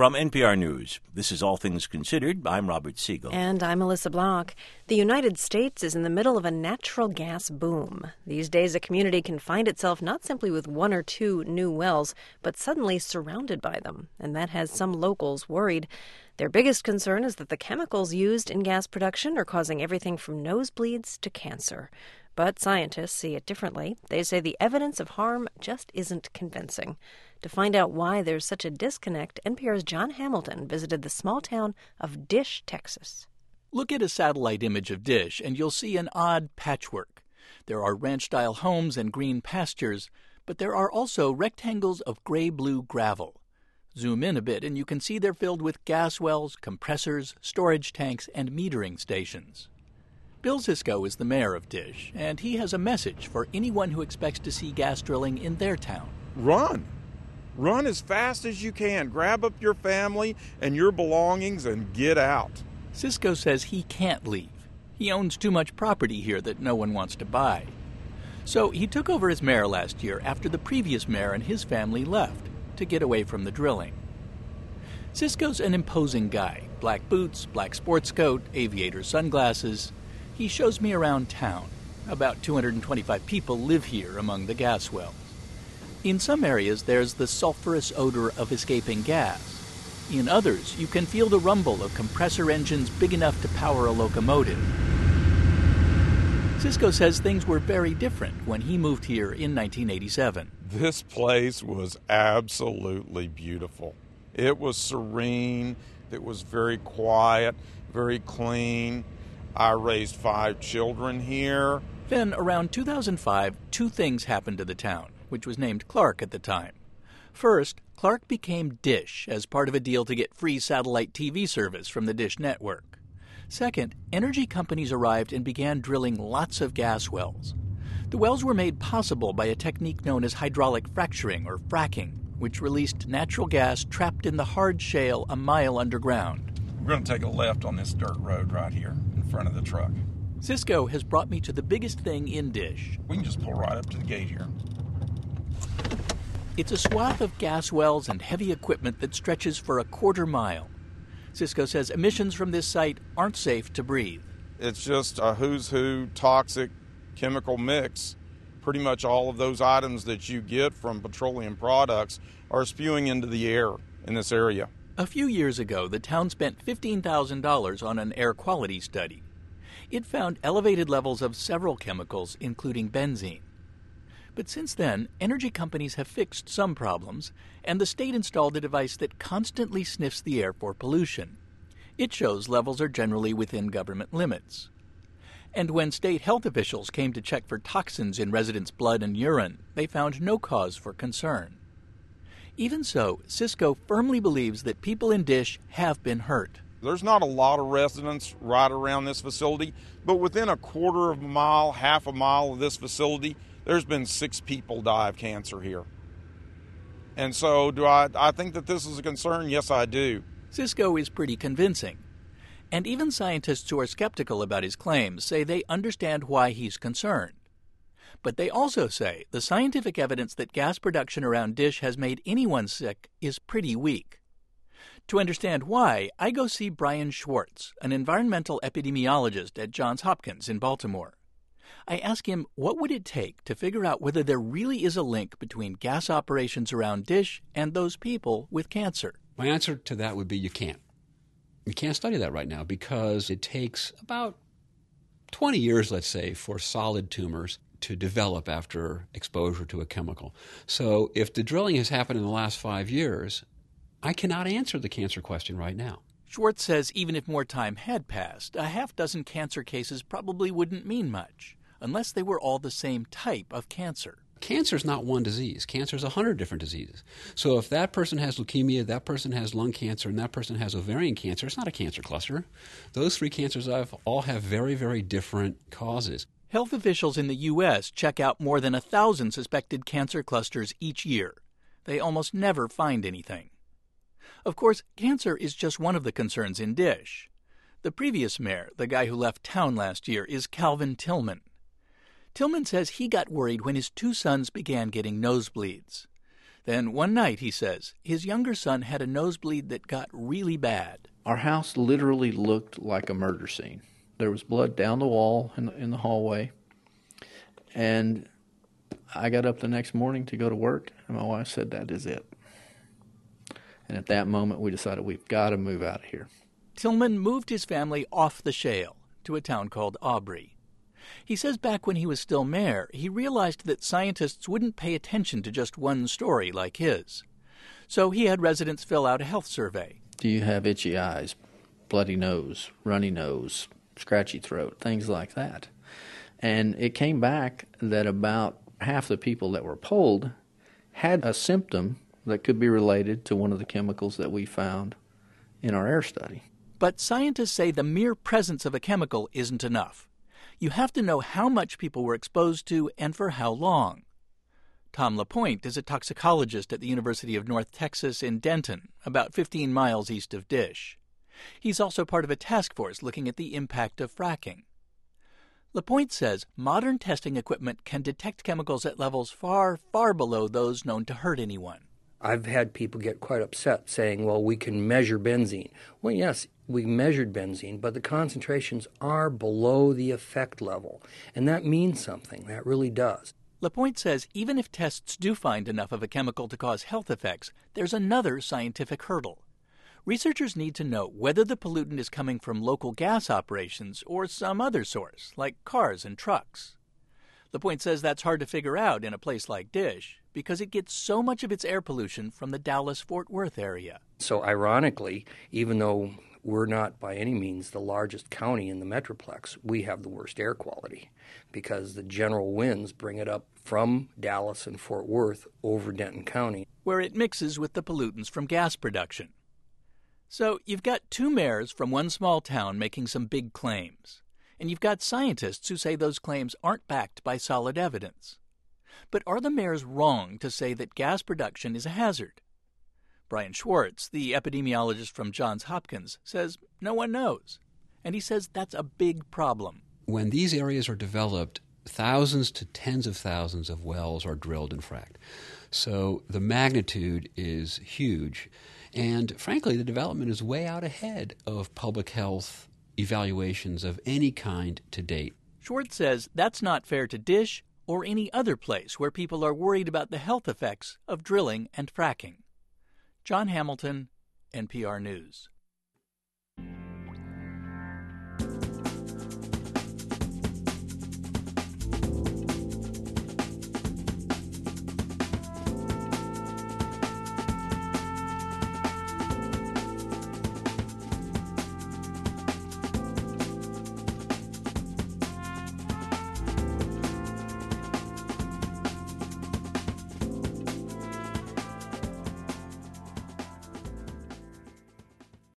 From NPR News, this is All Things Considered. I'm Robert Siegel. And I'm Melissa Block. The United States is in the middle of a natural gas boom. These days, a community can find itself not simply with one or two new wells, but suddenly surrounded by them. And that has some locals worried. Their biggest concern is that the chemicals used in gas production are causing everything from nosebleeds to cancer. But scientists see it differently. They say the evidence of harm just isn't convincing. To find out why there's such a disconnect, NPR's John Hamilton visited the small town of Dish, Texas. Look at a satellite image of Dish, and you'll see an odd patchwork. There are ranch-style homes and green pastures, but there are also rectangles of gray-blue gravel. Zoom in a bit, and you can see they're filled with gas wells, compressors, storage tanks, and metering stations. Bill Cisco is the mayor of Dish, and he has a message for anyone who expects to see gas drilling in their town. Run! Run as fast as you can. Grab up your family and your belongings and get out. Cisco says he can't leave. He owns too much property here that no one wants to buy. So he took over as mayor last year after the previous mayor and his family left to get away from the drilling. Cisco's an imposing guy. Black boots, black sports coat, aviator sunglasses. He shows me around town. About 225 people live here among the gas wells. In some areas, there's the sulfurous odor of escaping gas. In others, you can feel the rumble of compressor engines big enough to power a locomotive. Cisco says things were very different when he moved here in 1987. This place was absolutely beautiful. It was serene. It was very quiet, very clean. I raised 5 children here. Then, around 2005, 2 things happened to the town, which was named Clark at the time. First, Clark became Dish as part of a deal to get free satellite TV service from the Dish network. Second, energy companies arrived and began drilling lots of gas wells. The wells were made possible by a technique known as hydraulic fracturing, or fracking, which released natural gas trapped in the hard shale a mile underground. We're going to take a left on this dirt road right here in front of the truck. Cisco has brought me to the biggest thing in Dish. We can just pull right up to the gate here. It's a swath of gas wells and heavy equipment that stretches for a quarter mile. Cisco says emissions from this site aren't safe to breathe. It's just a who's who toxic chemical mix. Pretty much all of those items that you get from petroleum products are spewing into the air in this area. A few years ago, the town spent $15,000 on an air quality study. It found elevated levels of several chemicals, including benzene. But since then, energy companies have fixed some problems, and the state installed a device that constantly sniffs the air for pollution. It shows levels are generally within government limits. And when state health officials came to check for toxins in residents' blood and urine, they found no cause for concern. Even so, Cisco firmly believes that people in Dish have been hurt. There's not a lot of residents right around this facility, but within a quarter of a mile, half a mile of this facility, there's been 6 people die of cancer here. And so do I think that this is a concern? Yes, I do. Cisco is pretty convincing. And even scientists who are skeptical about his claims say they understand why he's concerned. But they also say the scientific evidence that gas production around Dish has made anyone sick is pretty weak. To understand why, I go see Brian Schwartz, an environmental epidemiologist at Johns Hopkins in Baltimore. I ask him what would it take to figure out whether there really is a link between gas operations around Dish and those people with cancer. My answer to that would be you can't. You can't study that right now because it takes about 20 years, let's say, for solid tumors to develop after exposure to a chemical. So if the drilling has happened in the last 5 years, I cannot answer the cancer question right now. Schwartz says even if more time had passed, a half-dozen cancer cases probably wouldn't mean much, unless they were all the same type of cancer. Cancer is not one disease. Cancer is 100 different diseases. So if that person has leukemia, that person has lung cancer, and that person has ovarian cancer, it's not a cancer cluster. Those 3 cancers all have very, very different causes. Health officials in the U.S. check out more than 1,000 suspected cancer clusters each year. They almost never find anything. Of course, cancer is just one of the concerns in Dish. The previous mayor, the guy who left town last year, is Calvin Tillman. Tillman says he got worried when his 2 sons began getting nosebleeds. Then one night, he says, his younger son had a nosebleed that got really bad. Our house literally looked like a murder scene. There was blood down the wall in the hallway. And I got up the next morning to go to work, and my wife said, "That is it." And at that moment, we decided we've got to move out of here. Tillman moved his family off the shale to a town called Aubrey. He says back when he was still mayor, he realized that scientists wouldn't pay attention to just one story like his. So he had residents fill out a health survey. Do you have itchy eyes, bloody nose, runny nose, scratchy throat, things like that? And it came back that about half the people that were polled had a symptom that could be related to one of the chemicals that we found in our air study. But scientists say the mere presence of a chemical isn't enough. You have to know how much people were exposed to and for how long. Tom LaPointe is a toxicologist at the University of North Texas in Denton, about 15 miles east of Dish. He's also part of a task force looking at the impact of fracking. LaPointe says modern testing equipment can detect chemicals at levels far, far below those known to hurt anyone. I've had people get quite upset saying, well, we can measure benzene. Well, yes, we measured benzene, but the concentrations are below the effect level. And that means something. That really does. LaPointe says even if tests do find enough of a chemical to cause health effects, there's another scientific hurdle. Researchers need to know whether the pollutant is coming from local gas operations or some other source, like cars and trucks. LaPointe says that's hard to figure out in a place like Dish because it gets so much of its air pollution from the Dallas-Fort Worth area. So ironically, even though we're not by any means the largest county in the Metroplex, we have the worst air quality because the general winds bring it up from Dallas and Fort Worth over Denton County, where it mixes with the pollutants from gas production. So you've got two mayors from one small town making some big claims, and you've got scientists who say those claims aren't backed by solid evidence. But are the mayors wrong to say that gas production is a hazard? Brian Schwartz, the epidemiologist from Johns Hopkins, says no one knows. And he says that's a big problem. When these areas are developed, thousands to tens of thousands of wells are drilled and fracked. So the magnitude is huge. And frankly, the development is way out ahead of public health evaluations of any kind to date. Schwartz says that's not fair to Dish or any other place where people are worried about the health effects of drilling and fracking. John Hamilton, NPR News.